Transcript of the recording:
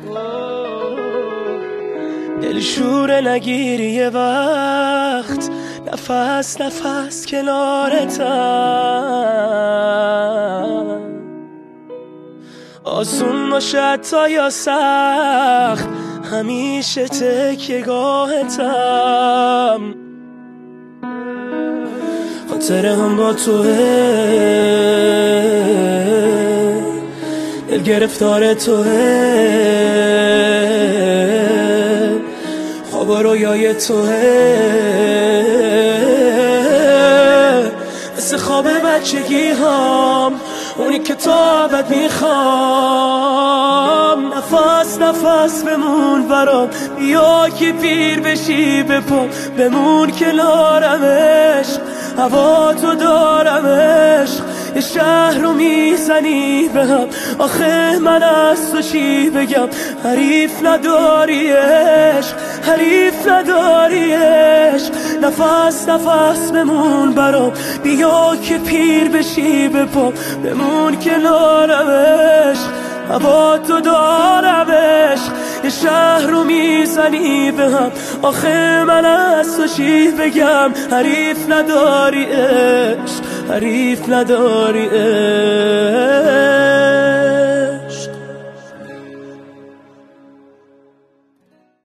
دلشوره نگیری یه وقت، نفس نفس کنارتم، آسون باشد تا یا سخت، همیشه تکیه‌گاهتم. خاطره هم با توه، دل گرفتار توه، خواب و رویای توه، مثل خواب بچگی هم، اونی که تا ابد میخوام. نفس نفس بمون برام، بیا که پیر بشی بپا، بمون کنارمش، هوا تو دارمش. یه شهر رو میزنی به هم، آخه من از تو چی بگم؟ حریف نداریش، حریف نداریش. نفس نفس بمون برام، بیا که پیر بشی بپا، بمون کنارمش، هوا تو دارمش. یه شهر رو میزنی به هم، آخه من از تو چی بگم؟ حریف نداری عشق، حریف نداری عشق.